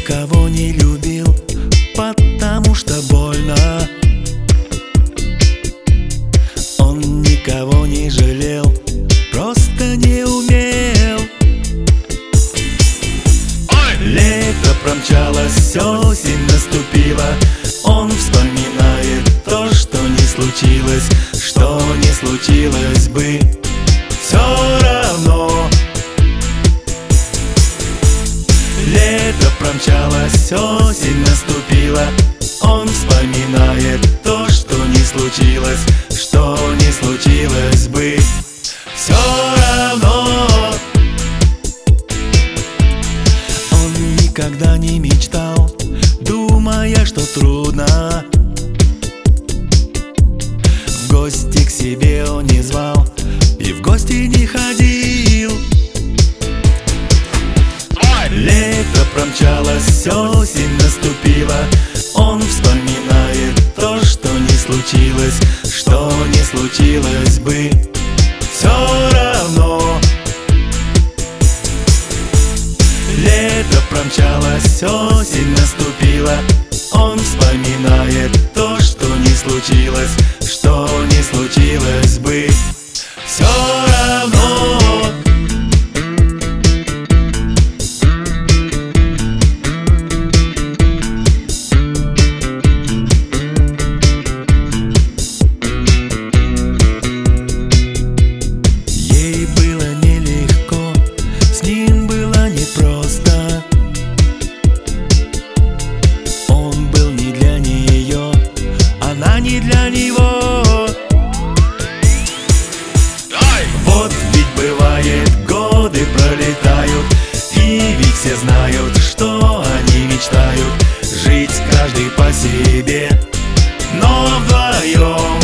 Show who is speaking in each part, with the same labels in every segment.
Speaker 1: никого не любил, потому что больно. Он никого не жалел, просто не умел. Лето промчалось, осень наступила. Он вспоминает то, что не случилось, что не случилось бы все равно. Лето промчалось, осень наступила. Он вспоминает то, что не случилось, что не случилось бы все равно. Он никогда не мечтал, думая, что трудно. В гости к себе он не звал и в гости не ходил. Лето промчалось, осень наступила. Он вспоминает то, что не случилось, что не случилось бы все равно. Лето промчалось, осень наступила. Он вспоминает то, что не случилось, что не случилось бы все равно. Ей было нелегко, с ним было непросто. Он был не для нее, она не для него. Вот ведь бывает, годы пролетают, и ведь все знают, что они мечтают жить каждый по себе, но вдвоем.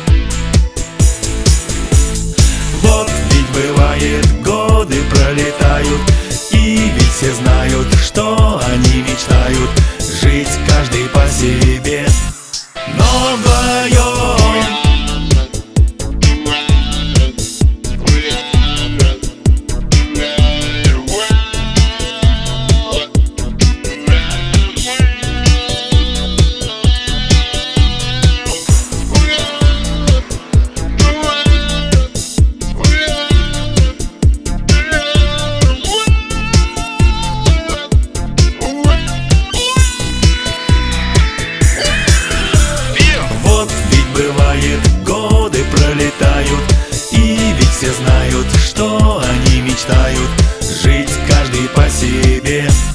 Speaker 1: Вот ведь бывает, годы пролетают, и ведь все знают, что они мечтают жить каждый по себе, но вдвоем. Бывает, годы пролетают, и ведь все знают, что они мечтают жить каждый по себе.